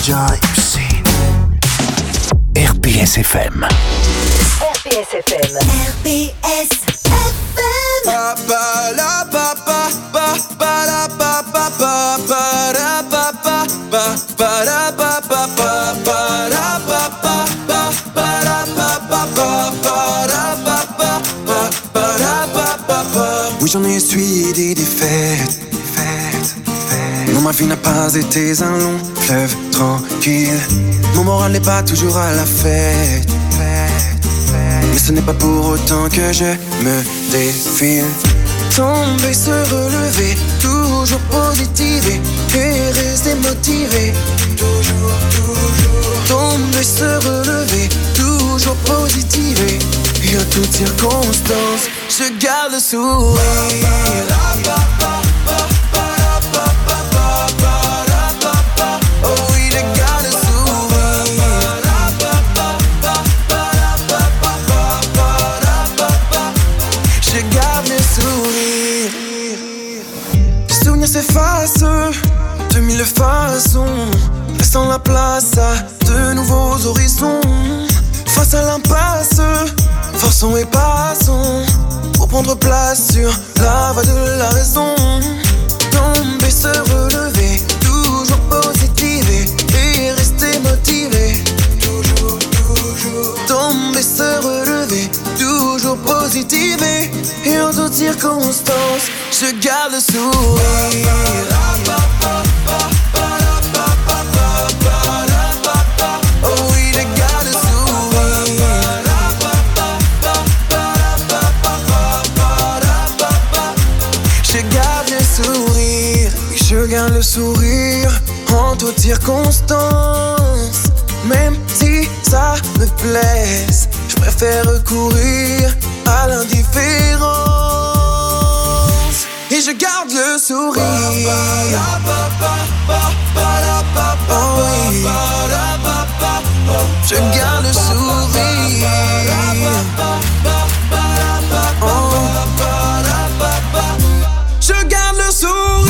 acayip scene. RPS FM. RPS FM. RPS FM. Ba ba la ba ba ba ba la ba ba ba ba ra ba ba ba ba ra ba ba ba ba ra ba ba ba ba ra ba ba ba ba ra ba ba ba ba ra ba ba ba. Oui, j'en ai essuyé des défaites. Non, ma vie n'a pas été un long fleuve tranquille. Mon moral n'est pas toujours à la fête. Mais ce n'est pas pour autant que je me défile. Tomber, se relever, toujours positiver et rester motivé. Toujours. Tomber, se relever, toujours positiver. Et en toutes circonstances, je garde le sourire. Oh oui, je garde le sourire. Je garde le sourire. Les souvenirs s'effacent de mille façons, laissant la place à de nouveaux horizons. Face à l'impasse, forçons et passons pour prendre place sur la voie de la raison. Tomber, se relever, toujours positiver et rester motivé. Toujours. Tomber, se relever, toujours positiver et en toutes circonstances, je garde le sourire. Oh oui, je garde le sourire. Je garde le sourire. Oui, je garde le sourire en toutes circonstances. Même si ça me blesse, je préfère recourir à l'indifférence. Et je garde le sourire. Oh oui. Je garde le sourire. Oh. Je garde le sourire.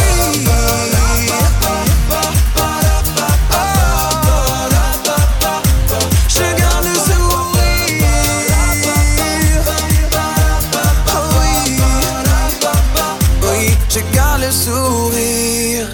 Je garde le sourire.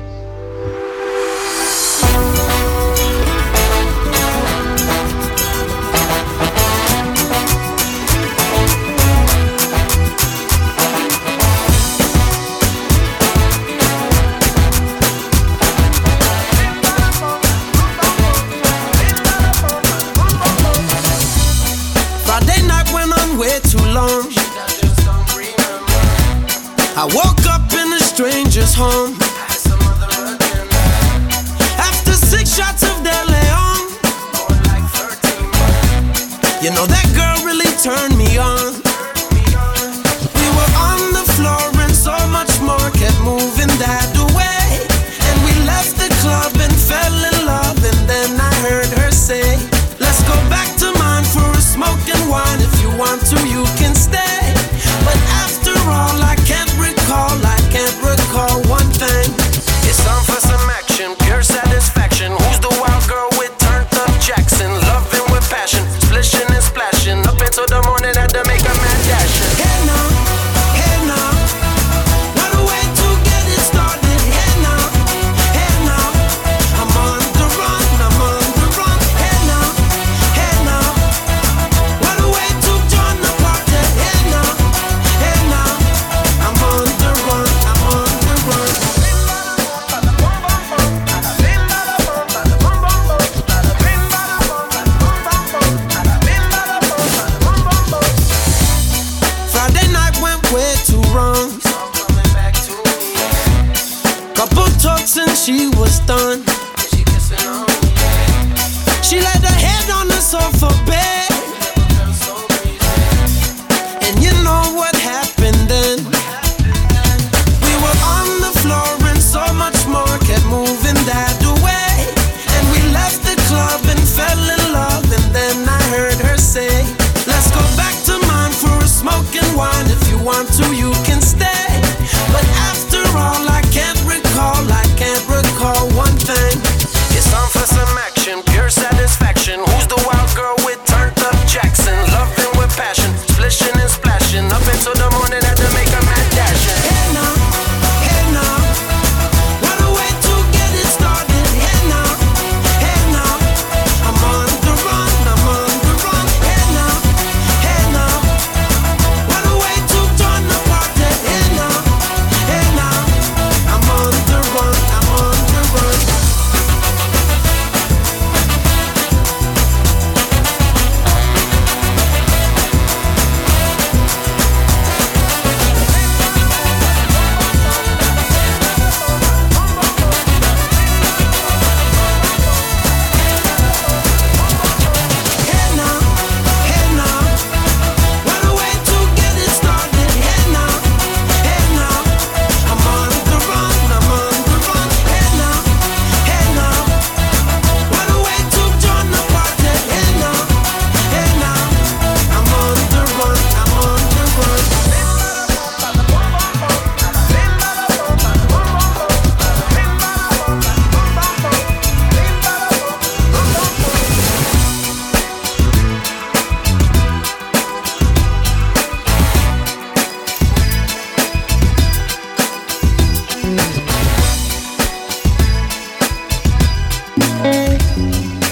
Friday night went on way too long. I woke up in a stranger's home after 6 shots of De Leon. You know that girl really turned me on. We were on the floor and so much more kept moving that way. And we left the club and fell in love. And then I heard her say, let's go back to mine for a smoke and wine. If you want to, you can stay. But after all, I can't recall one thing. It's time for some action, pure satisfaction. Who's the wild girl with turned up Jackson? Loving with passion, splishing and splashing up until the morning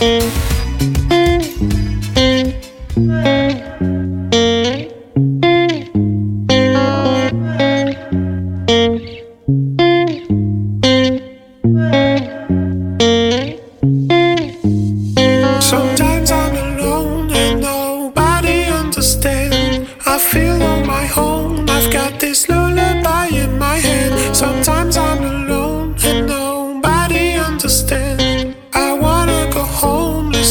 Sometimes I'm alone and nobody understands. I wanna go home.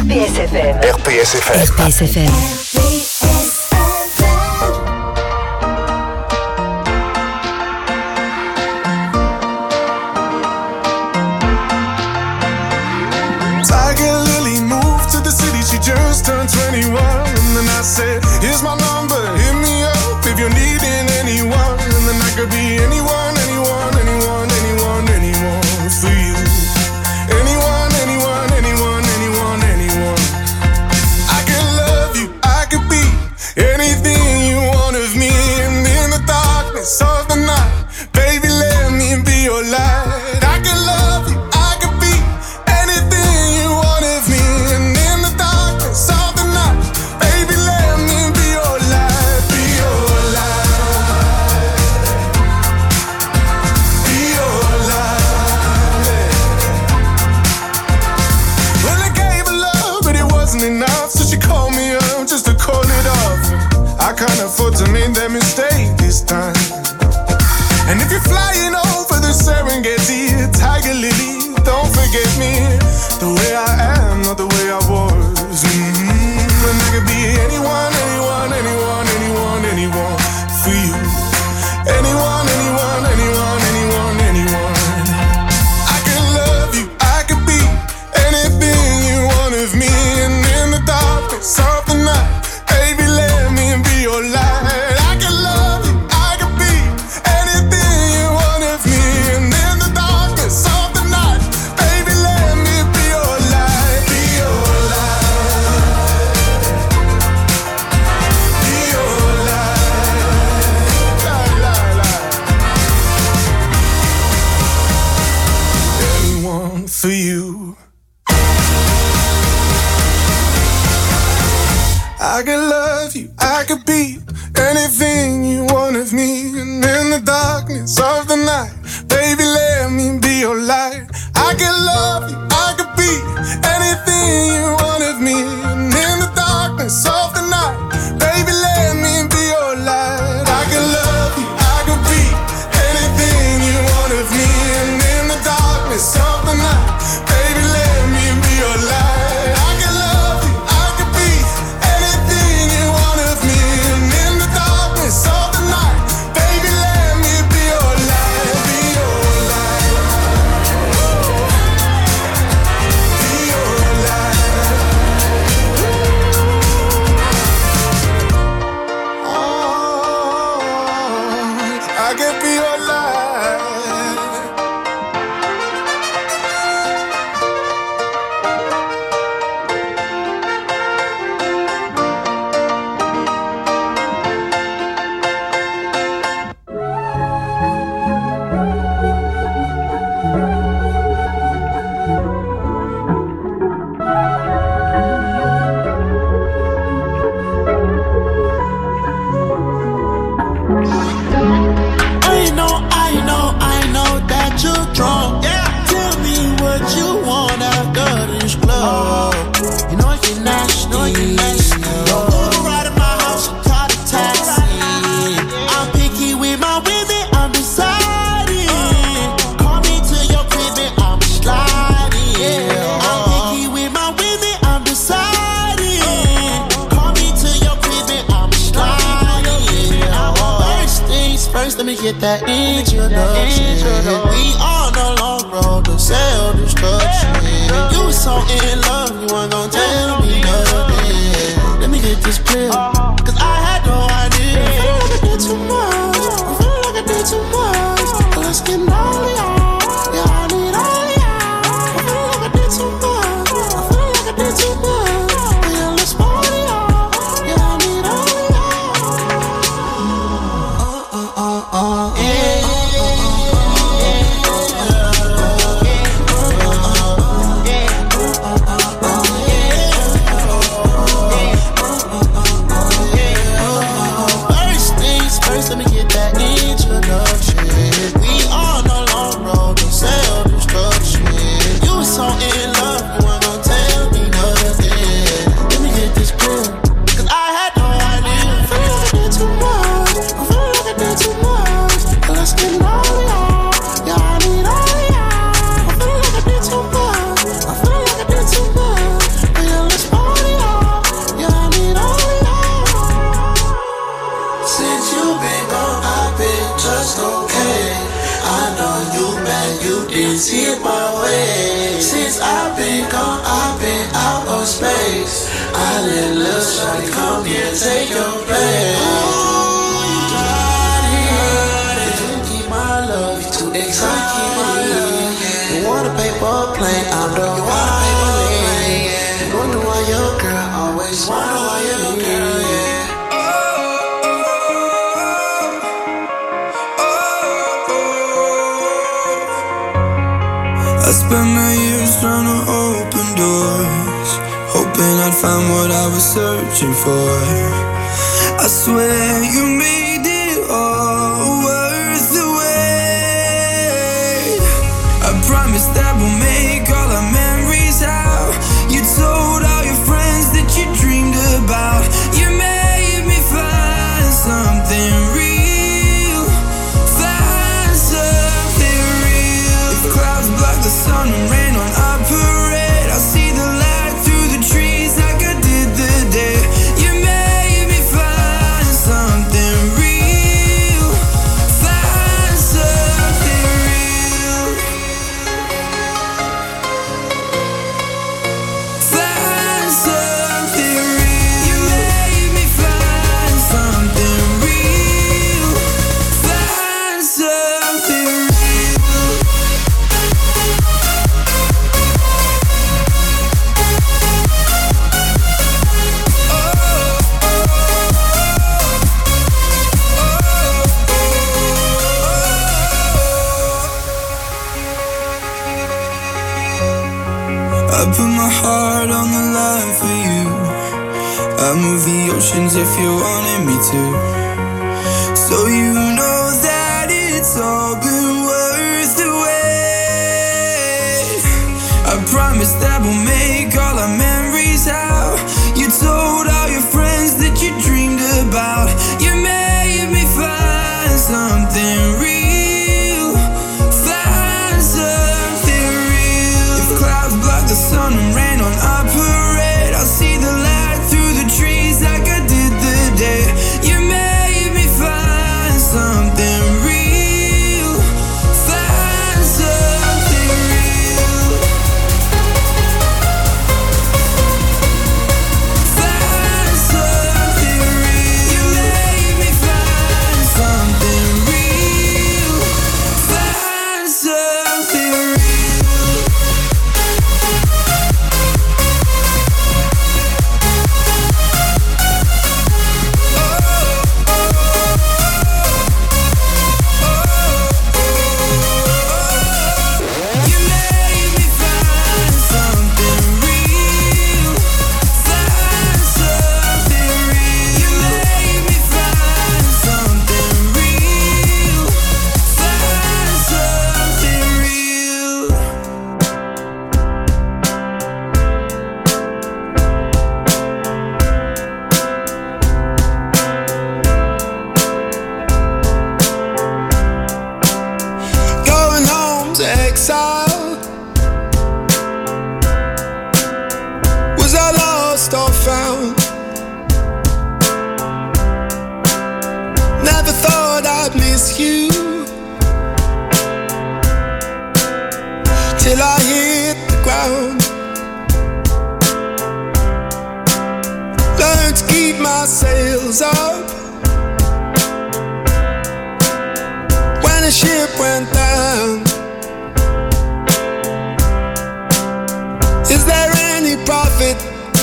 RPS FM. RPS FM. RPS FM. Tiger Lily moved to the city, she just turned 21. And then I said, here's my number, hit me up if you're needing anyone. And then I could be anyone, anyone, anyone, anyone, anyone for you. Anyone, anyone, anyone, anyone, anyone. I could love you, I could be anything you want of me. And in the darkness of the night, baby, let me be your light. I could love you, I could be anything you want of me. And in the darkness of the night, baby, let me be your light. Be your light. Be your light. Well, I gave her love, but it wasn't enough, so she called me up just to call it off. I can't afford to make that mistake this time. And if you're flying over the Serengeti, Tiger Lily, don't forget me. The way I am, not the way I was. And I could be anyone, anyone, anyone, anyone, anyone for you. Anyone, anyone, anyone, anyone, anyone. I could love you, I could be anything you want of me. And in the darkness of the night, baby, let me be your light. I could love you, I could be anything you want of me. And in the darkness of the night, baby, let me be your light. Be your light. Be your light. Anyone for you. I could love you, I could be anything you want of me. And in the darkness of the night, baby, let me be your light. I could love you, I could be anything you want of me. And in the darkness of the night, baby, let me be your light. I could love you, I could be anything you want of me. And in the darkness of the night, baby, let me be your light. I could love you, I could be anything you want of me. And in the darkness of the night, baby, let me be your light. Be your light. Be your light. Oh, I can be your light. I know that you're drunk. Yeah. Tell me what you want after this club. You know you're nasty. Don't move right in my house and call a taxi. I'm picky with my women, I'm deciding. Call me to your crib and I'm sliding. I'm picky with my women, I'm deciding. Call me to your crib and I'm sliding. First things first, let me get that introduction. We on the long road to self-destruction. You was so in love, you weren't gon' tell me nothing. Let me get this clear, cause I had no idea. I feel like I did too much, I feel like I did too much. But let's get all of y'all, yeah, I need all of y'all. I feel like I did too much, I feel like I did too much. Yeah, let's party, y'all, yeah, I need all of y'all. Yeah. I've been gone, I've been out of space. I let little shawty come here and take your place. Ooh, you got it. You keep my love, you too excited. You want a paper plane, I'm the one. Wonder why your girl always wonder why your girl, yeah. I spent my years trying to open doors, hoping I'd find what I was searching for. I swear you made it all worth the wait. I promise that we'll make all our memories out. You told all your friends that you dreamed about. You made me find something real, find something real. If clouds block the sun and rain on our parade, I'll see the light through the trees like I did the day. You made me find something real, find something real, find something real. You made me find something real, find something real. I put my heart on the line for you. I move the oceans if you wanted me to. So you know that it's all been worth the wait. I promise that we'll make all our memories out. You told all your friends that you dreamed about. You made me find something real, find something real. If clouds block the sun and rain on our parade, I'll see the light through the trees like I did the day. You made me find something real, find something real, find something real. You made me find something real, find something real. You made me find something real, find something real. You made me find something real, find something real. Going home to exile. Was I lost or found? Never thought I'd miss you till I hit the ground. Learned to keep my sails up when the ship went down. Is there any profit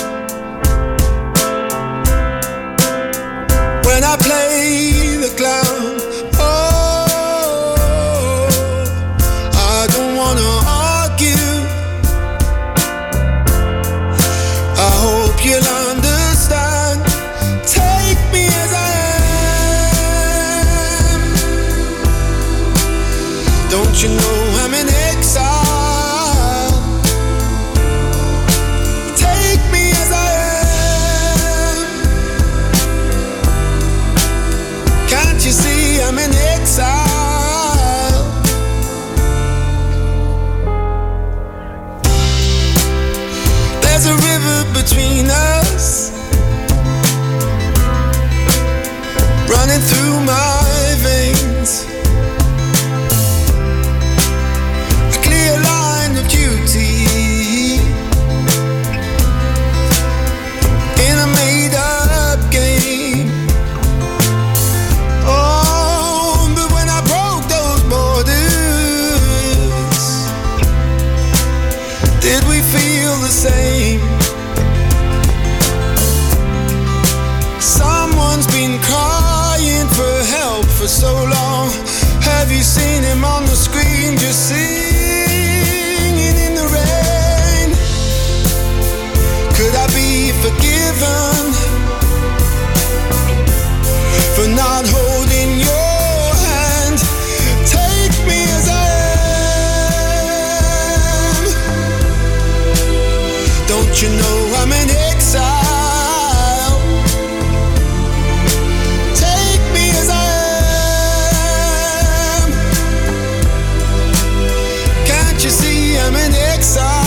when I play the clown? Oh, I don't wanna argue. I hope you'll understand. Take me as I am. Don't you know I'm in exile? Take me as I am. Can't you see I'm in exile? There's a river between us, running through my veins. Don't you know I'm in exile? Take me as I am. Can't you see I'm in exile?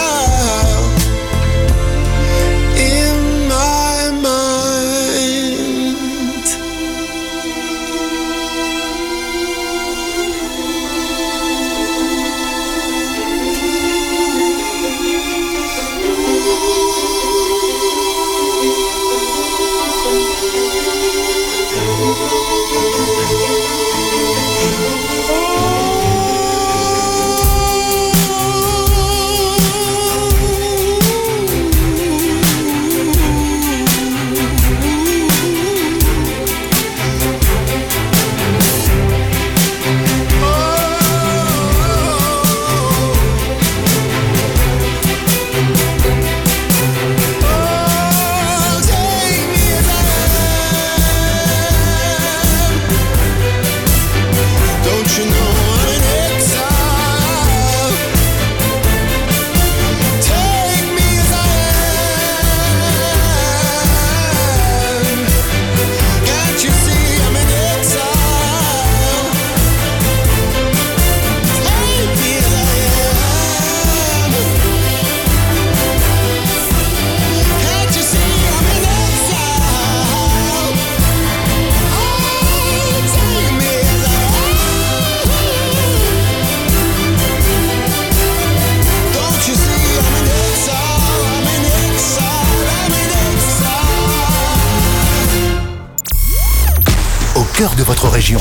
Cœur de votre région.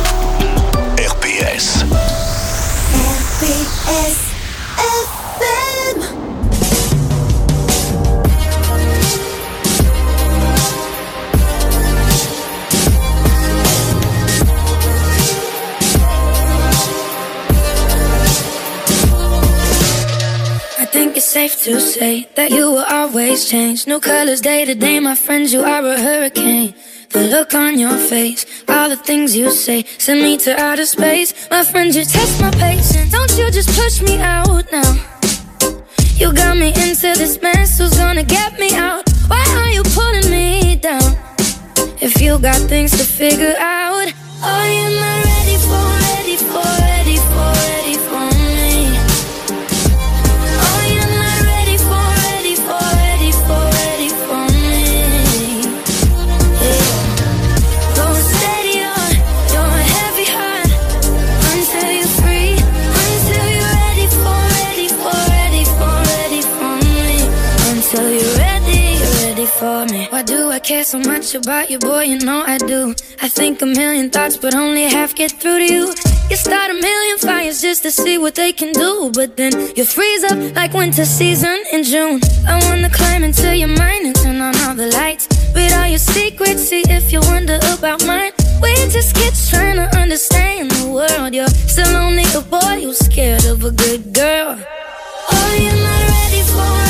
RPS. RPS FM. I think it's safe to say that you will always change. New colors day to day, my friends, you are a hurricane. The look on your face, all the things you say, send me to outer space. My friend, you test my patience. Don't you just push me out now. You got me into this mess, who's gonna get me out? Why are you pulling me down? If you got things to figure out, oh, you're not ready for me. Oh, you're not ready for me. Go steady on your heavy heart until you're free, until you're ready for me, until you're ready for me. Why do I care so much about you, boy? You know I do. I think a million thoughts, but only half get through to you. You start a million fires just to see what they can do, but then you freeze up like winter season in June. I wanna climb into your mind and turn on all the lights, read all your secrets, see if you wonder about mine. We're just kids trying to understand the world. You're still only a boy who's scared of a good girl. Oh, you're not ready for me.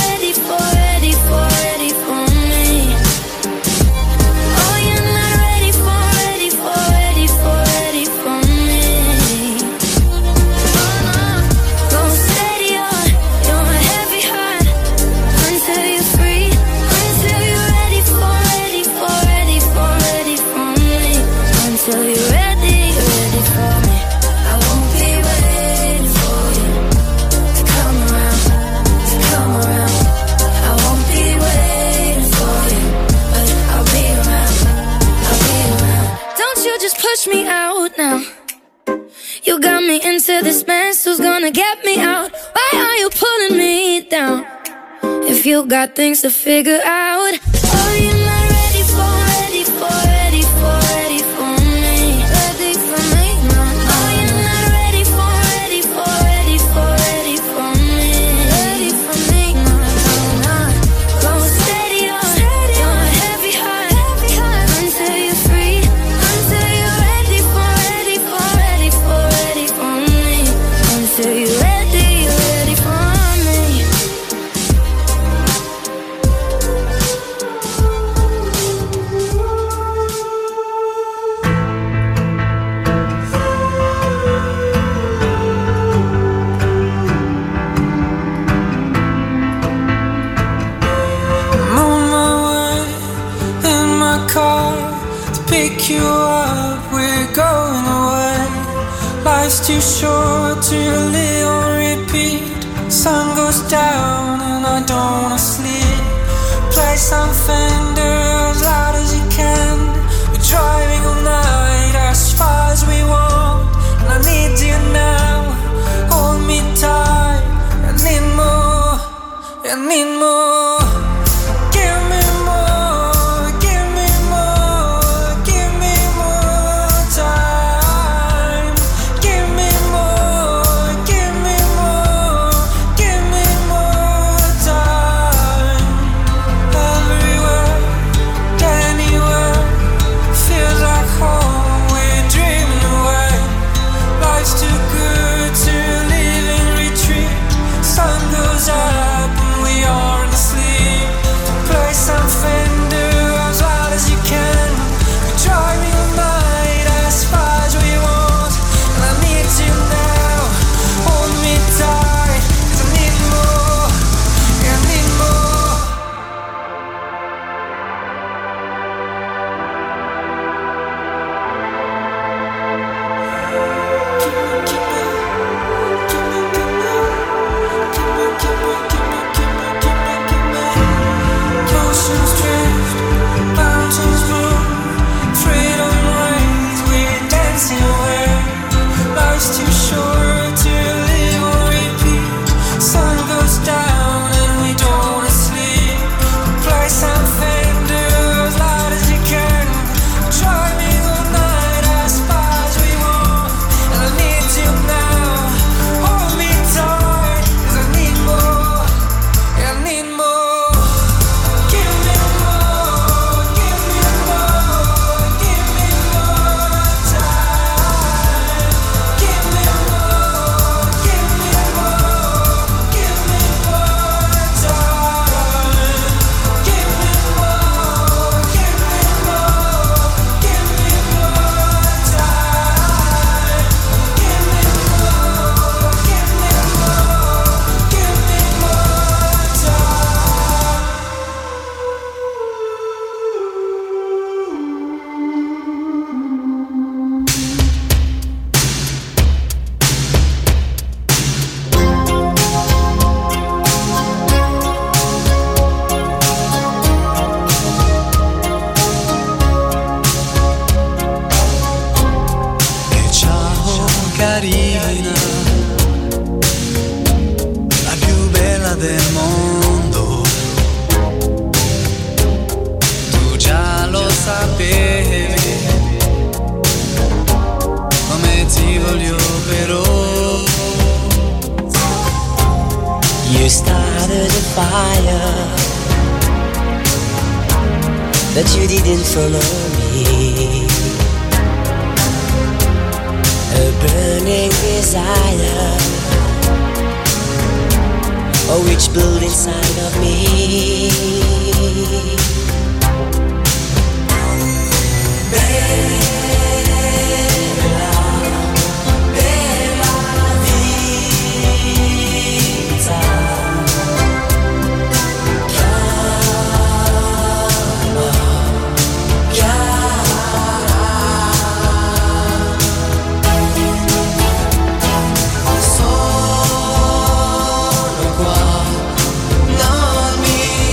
Oh, you're not ready for me. Oh no, go steady on your heavy heart until you're free, until you're ready for me, until you're ready for me. I won't be waiting for you to come around. I won't be waiting for you, but I'll be around. Don't you just push me out now. You got me into this mess, who's gonna get me out? Why are you pulling me down? If you got things to figure out, oh, you're not ready for me. Ready for me, no. Oh, you're not ready for me, no. Go steady on your heavy heart until you're free, until you're ready for me, until you're ready for me. pick you up, we're going away. Life's too short to live on repeat. Sun goes down and I don't wanna sleep. Play some Fender as loud as you can. We're driving all night as far as we want. And I need you now, hold me tight. I need more, I need more. Give me more, give me more, give me more time. Give me more, give me more, give me more time. Everywhere, anywhere, feels like home. We're dreaming away. Life's too good to live in retreat. Sun goes up and we are asleep. Play some Fender as loud as you can. We're driving all night as far as we want. And I need you now, hold me tight. 'Cause I need more, I need more. Oceans drift, mountains move, freedom reigns, we're dancing away. Life's too short to live on repeat. Sun goes down and we don't wanna sleep. Play some Fender as loud as you can. Driving all night as far as we want. And I need you now, hold me tight. 'Cause I need more, I need more. Give me more, give me more, give me more time. Give me more, give me more, give me more time. Give me more, give me more, give me more time. Give me more, give me more, give me more time. E ciao carina, la più bella del mondo. Tu già lo sapevi, come ti voglio però. You started a fire, but you didn't follow me. A burning desire, oh, which built inside of me. Non mi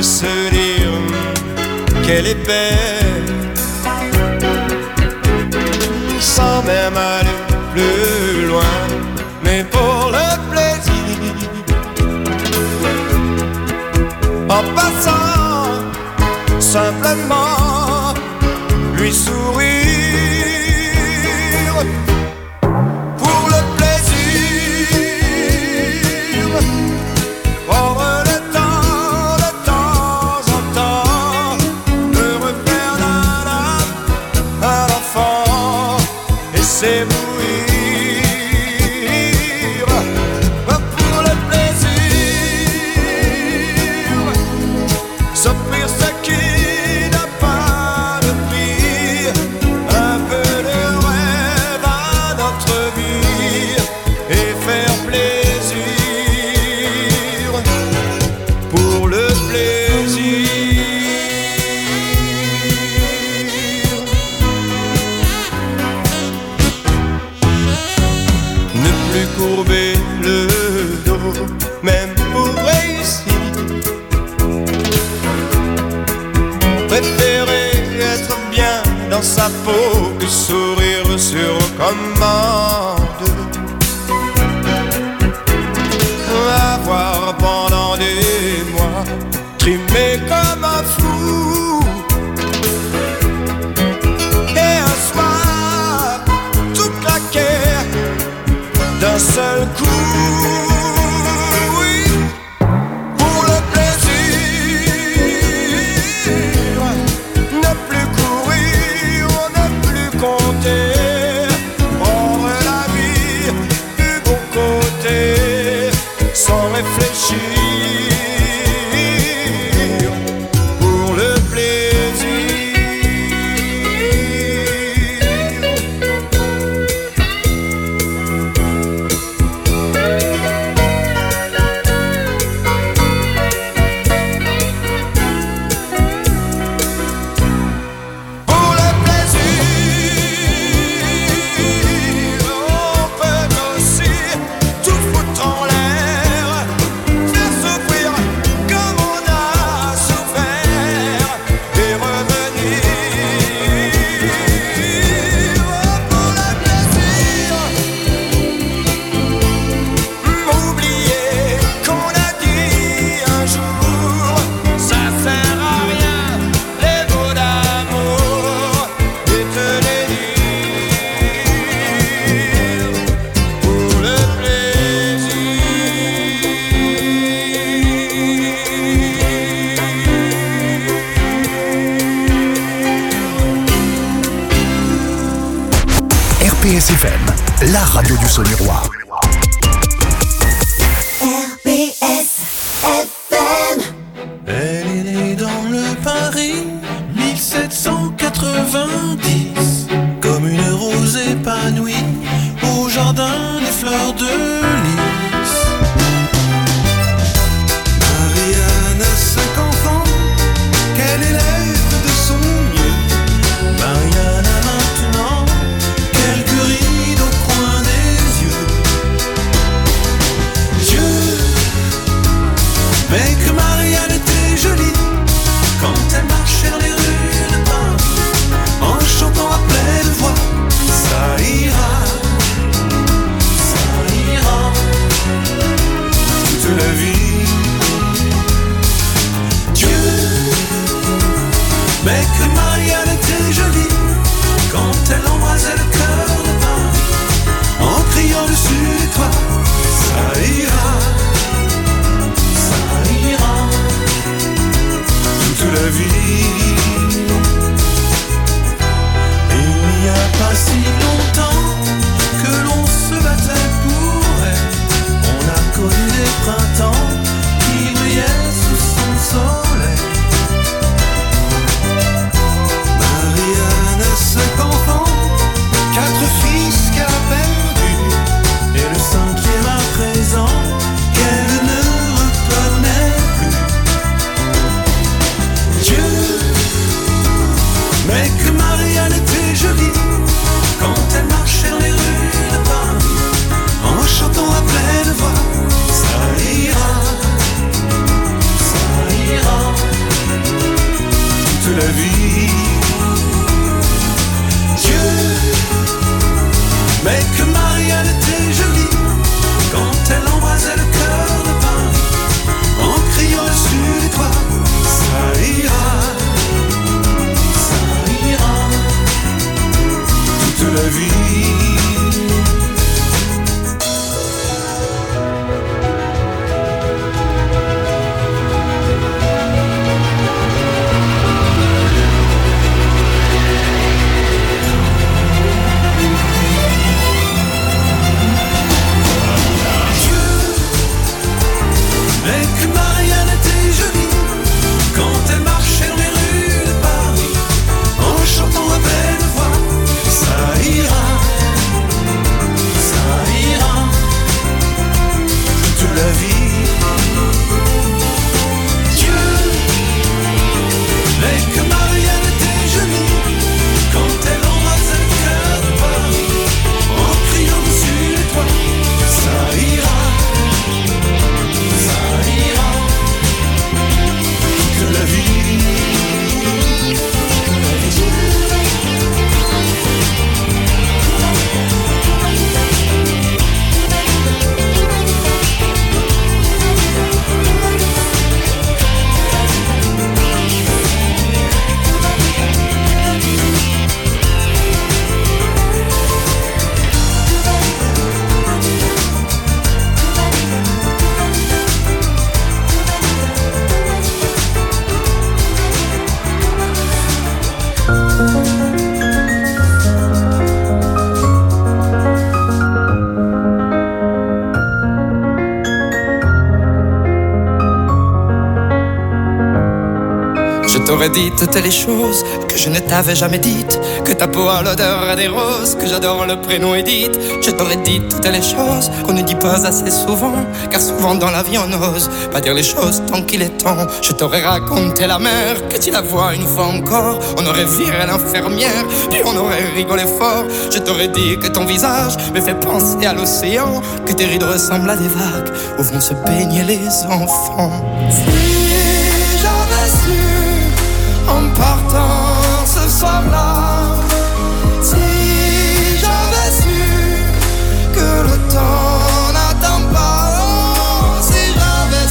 se dire qu'elle est belle, sans même aller plus loin, mais pour le plaisir, en passant, simplement lui sourire. Pour le plaisir, prendre le temps de temps en temps de refaire d'un âme un enfant et s'éblouir. Pour le plaisir, s'offrir ce qui n'a pas de prix, un peu de rêve à notre vie et faire plaisir. Pour le plaisir, ne plus courber le dos, même pour réussir. Préférer être bien dans sa peau que sourire sur commande. Avoir pendant des mois trimé comme un fou, et un soir tout claquer d'un seul coup. Oui, pour le plaisir, ne plus courir, ne plus compter, prendre la vie du bon côté, sans réfléchir. Pour le plaisir, pour le plaisir, on peut aussi tout foutre en l'air, faire souffrir comme on a souffert et revenir. Pour le plaisir, oublier qu'on a dit un jour, ça sert à rien les mots d'amour, et te les dire. Pour le RPS FM, la radio du Saunirois. RPS FM. Elle est née dans le Paris 1790, comme une rose épanouie au jardin des fleurs de lys. Marianne a 5 enfants qu'elle élève de son mieux. Marianne a maintenant quelques rides au coin des yeux. Dieu, mais que Marianne était jolie quand elle marchait dans les rues de Paris, en chantant la vie. Dieu, mais que Marianne était jolie quand elle embrasait le cœur de Paris en criant dessus les toits. Ça ira toute la vie. J'aurais dit toutes les choses que je ne t'avais jamais dites, que ta peau a l'odeur des roses, que j'adore le prénom Edith. Je t'aurais dit toutes les choses qu'on ne dit pas assez souvent, car souvent dans la vie on n'ose pas dire les choses tant qu'il est temps. Je t'aurais raconté la mer, que tu la vois une fois encore, on aurait viré l'infirmière et on aurait rigolé fort. Je t'aurais dit que ton visage me fait penser à l'océan, que tes rides ressemblent à des vagues où vont se baigner les enfants. Si j'avais su en partant ce soir-là, si j'avais su que le temps n'attend pas, oh, si j'avais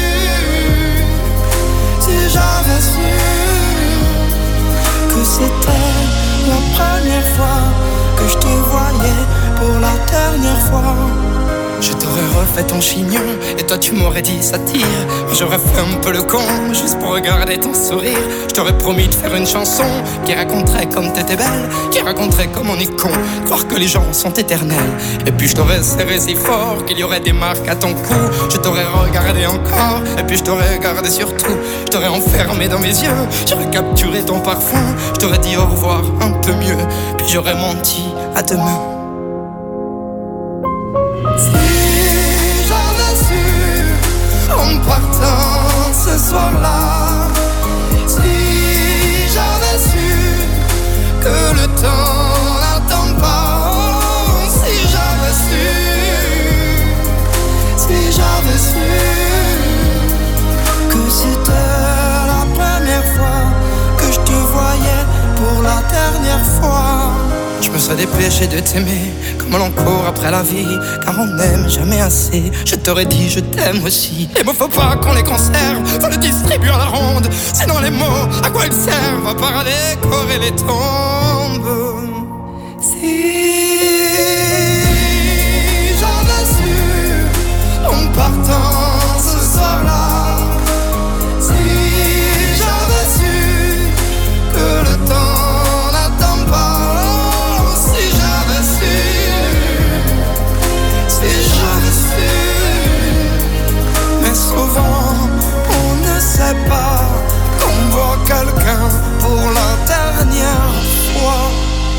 su que c'était la première fois que je te voyais pour la dernière fois. Je t'aurais refait ton chignon et toi tu m'aurais dit ça tire. J'aurais fait un peu le con juste pour regarder ton sourire. Je t'aurais promis de faire une chanson qui raconterait comme t'étais belle, qui raconterait comme on est con, croire que les gens sont éternels. Et puis je t'aurais serré si fort qu'il y aurait des marques à ton cou. Je t'aurais regardé encore et puis je t'aurais regardé surtout. Je t'aurais enfermé dans mes yeux, j'aurais capturé ton parfum. Je t'aurais dit au revoir un peu mieux, puis j'aurais menti à demain. En partant ce soir-là, si j'avais su que le temps n'attend pas, oh, si j'avais su que c'était la première fois que je te voyais pour la dernière fois. Je me serais dépêché de t'aimer comme l'on court après la vie, car on n'aime jamais assez. Je t'aurais dit je t'aime aussi. Les mots faut pas qu'on les conserve, faut les distribuer à la ronde. Sinon les mots, à quoi ils servent à part à décorer les tombes. Si j'avais su en partant ce soir-là, si j'avais su que le temps n'attend pas, mais souvent on ne sait pas qu'on voit quelqu'un pour la dernière fois.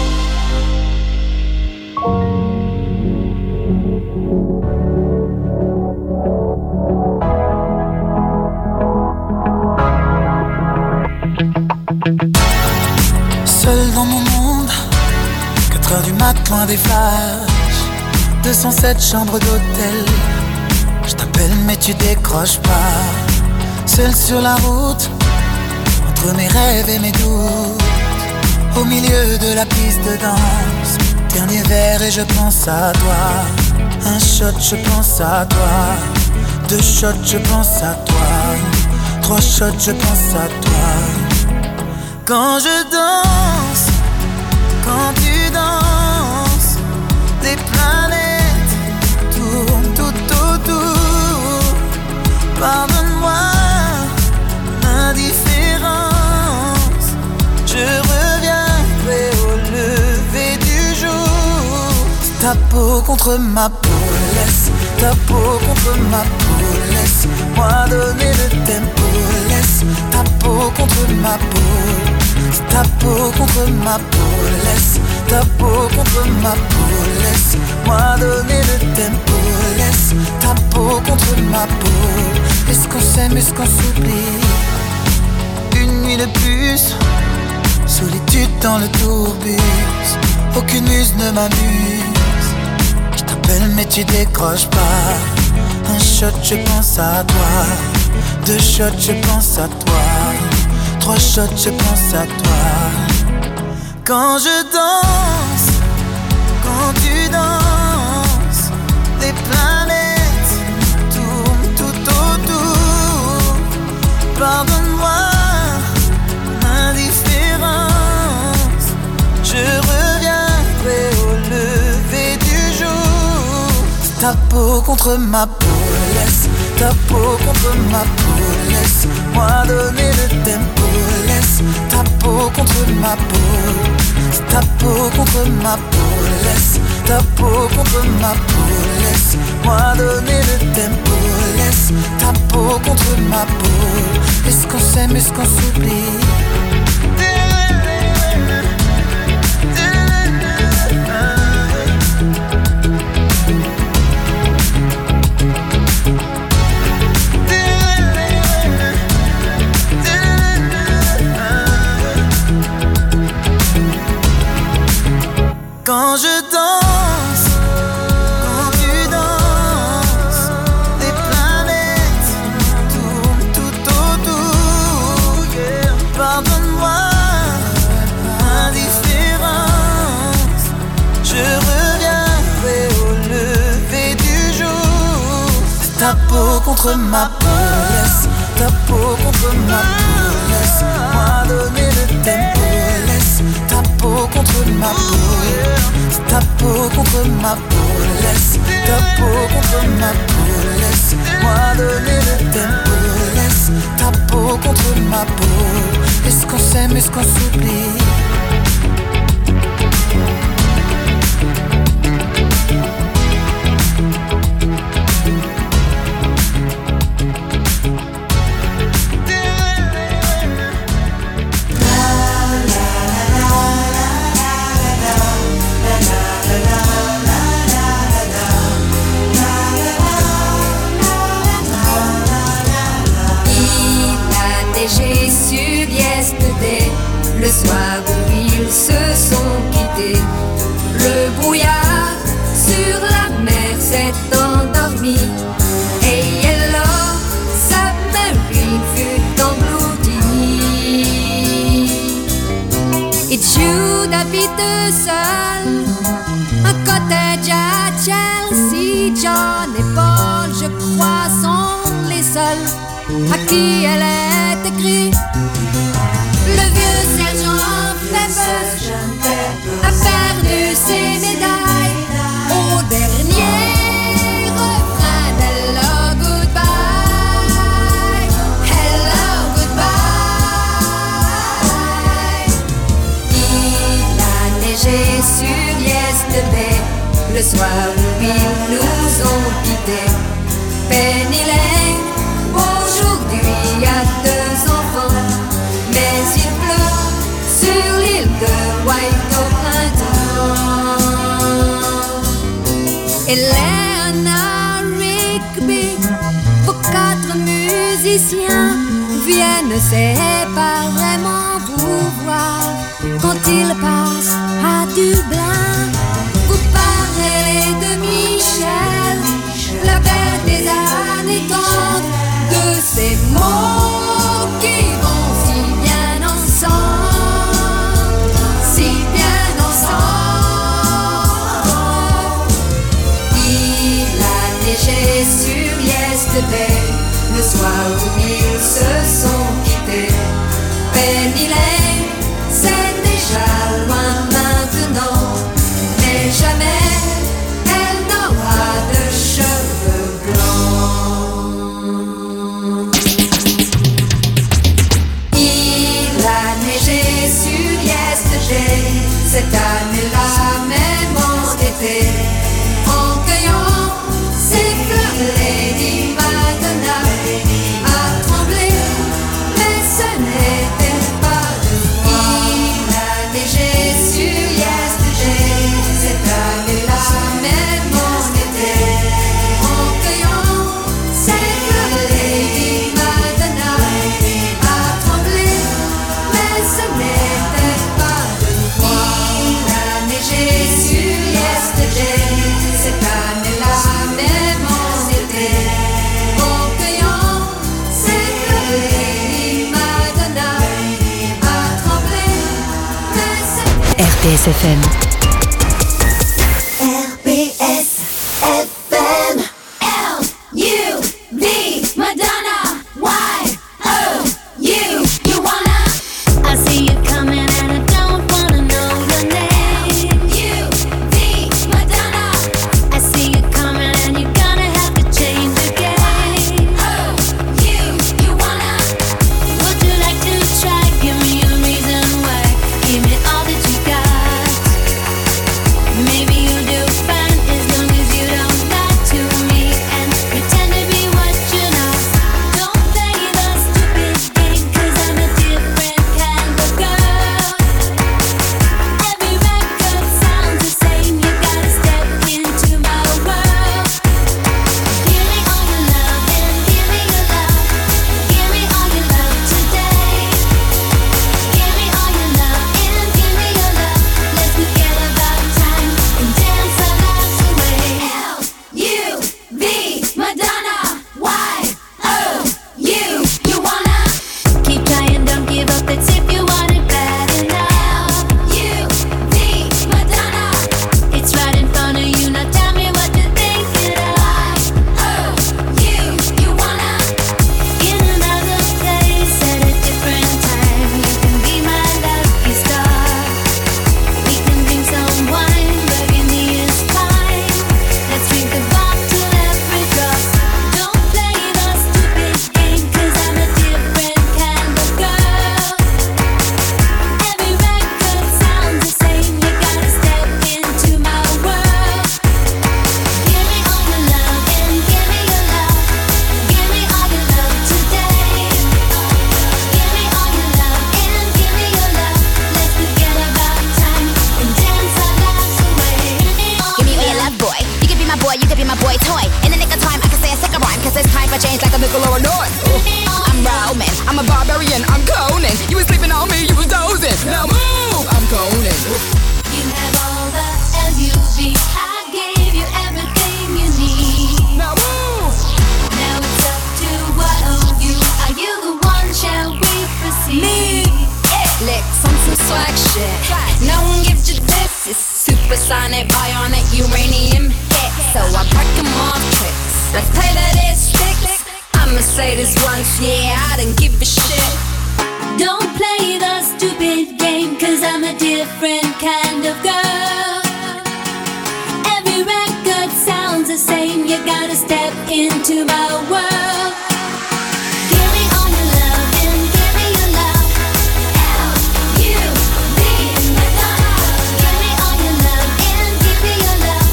Seul dans mon monde, 4h du mat, loin des flashs, 207 chambres d'hôtel. Je t'appelle mais tu décroches pas. Seul sur la route, entre mes rêves et mes doutes. Au milieu de la piste de danse, dernier verre et je pense à toi. Un shot, je pense à toi. 2 shots, je pense à toi. 3 shots, je pense à toi. Quand je danse, quand tu danses, les planètes tournent tout autour. Pardonne-moi l'indifférence, je reviendrai au lever du jour. Ta peau contre ma peau, laisse ta peau contre ma peau, laisse-moi donner le tempo, laisse ta peau contre ma peau, ta peau contre ma peau, laisse ta peau contre ma peau, laisse-moi donner le tempo, laisse ta peau contre ma peau. Est-ce qu'on s'aime, est-ce qu'on s'oublie? Une nuit de plus, solitude dans le tourbus, aucune muse ne m'amuse. Je t'appelle mais tu décroches pas. Un shot, je pense à toi. 2 shots, je pense à toi. 3 shots, je pense à toi. Quand je danse, quand tu danses, les planètes tournent tout autour. Pardonne-moi l'indifférence, je reviendrai au lever du jour. Ta peau contre ma peau, laisse ta peau contre ma peau, laisse-moi donner le tempo, laisse ta peau contre ma peau, ta peau contre ma peau, laisse ta peau contre ma peau, laisse-moi donner le tempo, laisse ta peau contre ma peau. Est-ce qu'on s'aime, est-ce qu'on s'oublie? Quand je danse, quand tu danses, les planètes tournent tout autour. Pardonne-moi l'indifférence, je reviendrai au lever du jour. Ta peau contre ma peau, laisse ta peau contre ma peau, laisse-moi donner le tempo, laisse ta peau contre ma peau. Ta peau contre ma peau, laisse ta peau contre ma peau, laisse-moi donner le tempo, laisse ta peau contre ma peau. Est-ce qu'on s'aime, est-ce qu'on s'oublie? Sur Yesterday, le soir où ils se sont quittés, le brouillard sur la mer s'est endormi et Yellow Submarine fut englouti. Et Jude habite seul un cottage à Chelsea. John et Paul, je crois, sont les seuls à qui elle est écrite. Le vieux sergent Pepper a perdu ses médailles au dernier refrain d'Hello Goodbye. Hello Goodbye. Il a neigé sur Yesterday, le soir où ils nous ont quittés. Penny Lane aujourd'hui a 2 enfants, mais il pleut sur l'île de White au printemps. Et Leonard Rigby, vos 4 musiciens viennent séparément vous voir quand ils passent à Dublin. Vous parlez de Michel, la belle des années 30, de ces mots qui vont si bien cette année-là, même en été, en cueillant ces fleurs, Lady Madonna a tremblé, mais ce n'était pas de moi. Il a neigé sur Yesterday, cette année-là, même en été, en cueillant ces fleurs, Lady Madonna a tremblé, mais ce n'était pas de moi. Il a neigé sur Yesterday, cette année-là, même en été, en cueillant ces fleurs, Lady Madonna a tremblé, mais ce RTS FM. RBS FM. L-U-V, Madonna, Y-O-U, you wanna? I see you coming and I don't wanna know your name. L-U-V, Madonna, I see you coming and you're gonna have to change the game. Y-O-U, you wanna? Would you like to try? Give me a reason why. Give me all that you got. Maybe you'll do fine as long as you don't lie to me and pretend to be what you're not. Don't play the stupid game, 'cause I'm a different kind of girl. Every record sounds the same. You gotta step into my world. Give me all your love and give me your love. Give me all your love today. Give me all your love and give me your love. Let's forget about time and dance our lives away. L-U-V, Madonna, Y-O-U, you wanna? Keep trying, don't give up. It's if you want it bad enough. U-V, Madonna, It's right in front of you. Now tell me what to think it of. Y-O-U, you wanna? In another place at a different time, you can be my lucky star. We can drink some wine, burgundy is fine. Let's drink the bottle every drop. Don't play the stupid game, 'cause I'm a different kind of girl. Every record sounds the same. You gotta step into my world. Give me all your love and give me your love. Give me all your love today. Give me all your love and give me your love. Let's forget about time and dance our lives away. Give me all your love, boy. You can be my boy, you can be my boy toy. In the nick of time, I can say a second rhyme, 'cause it's time for change like a nickel or a north. I'm Roman, I'm a barbarian, I'm Conan. You was sleeping on me, you was dozing. Now move, I'm Conan. You have all the LUV. I gave you everything you need. Now move. Now it's up to what of you. Are you the one? Shall we proceed? Licks on some swag shit. No one gives you this. It's supersonic, bionic, uranium hit. So I break 'em off tricks. Let's play that it sticks. I'ma say this once, yeah, I didn't give a shit. Don't play the stupid game, 'cause I'm a different kind of girl. Every record sounds the same. You gotta step into my world. Give me all your love and give me your love. L-U-V, Madonna, Give me all your love and give me your love.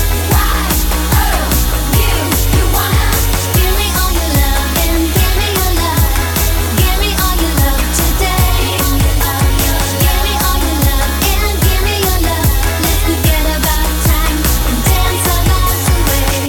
Y-O-U, you wanna? Give me all your love and give me your love. Give me all your love today. Give me all your love and give me your love. Let's forget about time and dance our lives away.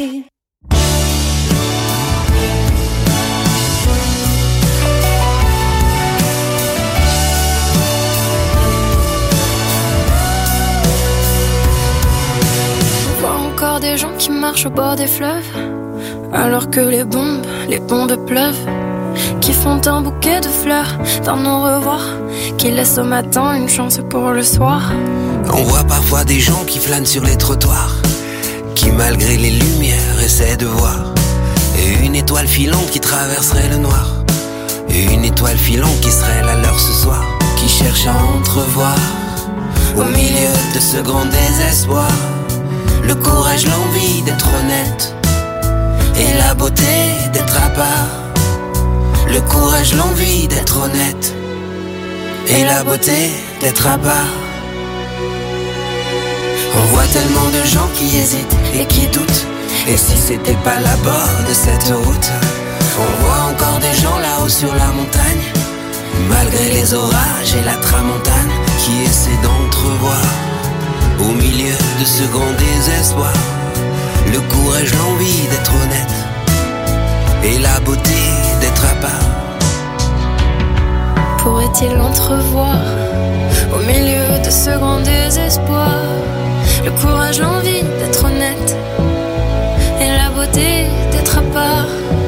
On voit encore des gens qui marchent au bord des fleuves, alors que les bombes pleuvent, qui font un bouquet de fleurs d'un au revoir, qui laissent au matin une chance pour le soir. On voit parfois des gens qui flânent sur les trottoirs, qui malgré les lumières essaient de voir. Et une étoile filante qui traverserait le noir, et une étoile filante qui serait la leur ce soir, qui cherche à entrevoir au milieu de ce grand désespoir le courage, l'envie d'être honnête et la beauté d'être à part. Le courage, l'envie d'être honnête et la beauté d'être à part. On voit tellement de gens qui hésitent et qui doutent. Et si c'était pas là-bas de cette route? On voit encore des gens là-haut sur la montagne, malgré les orages et la tramontane, qui essaient d'entrevoir au milieu de ce grand désespoir le courage, l'envie d'être honnête et la beauté d'être à part. Pourrait-il entrevoir au milieu de ce grand désespoir le courage, l'envie d'être honnête et la beauté d'être à part?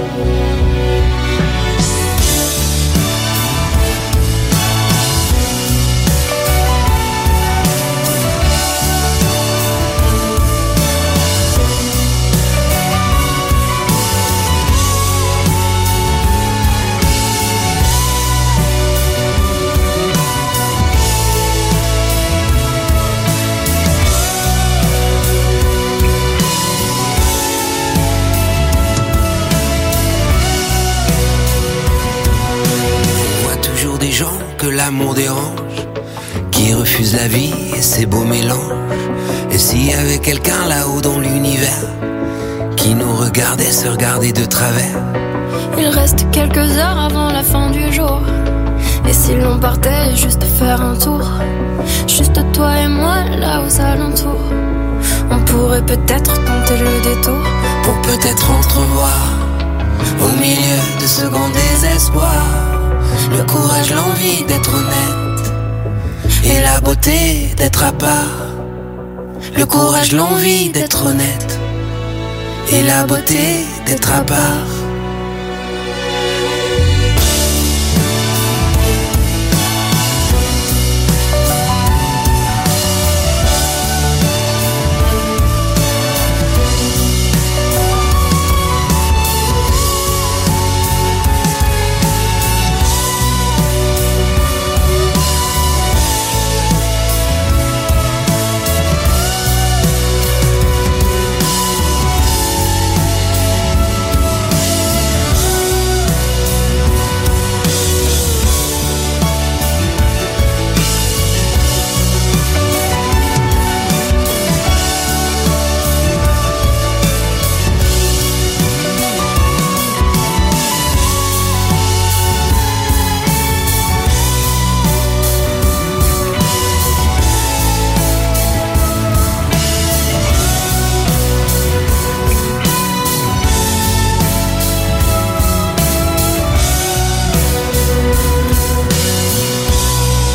Que l'amour dérange, qui refuse la vie et ses beaux mélanges. Et s'il y avait quelqu'un là-haut dans l'univers qui nous regardait se regarder de travers? Il reste quelques heures avant la fin du jour. Et si l'on partait juste faire un tour, juste toi et moi là aux alentours, on pourrait peut-être tenter le détour pour peut-être entrevoir au milieu de ce grand désespoir le courage, l'envie d'être honnête et la beauté d'être à part. Le courage, l'envie d'être honnête et la beauté d'être à part.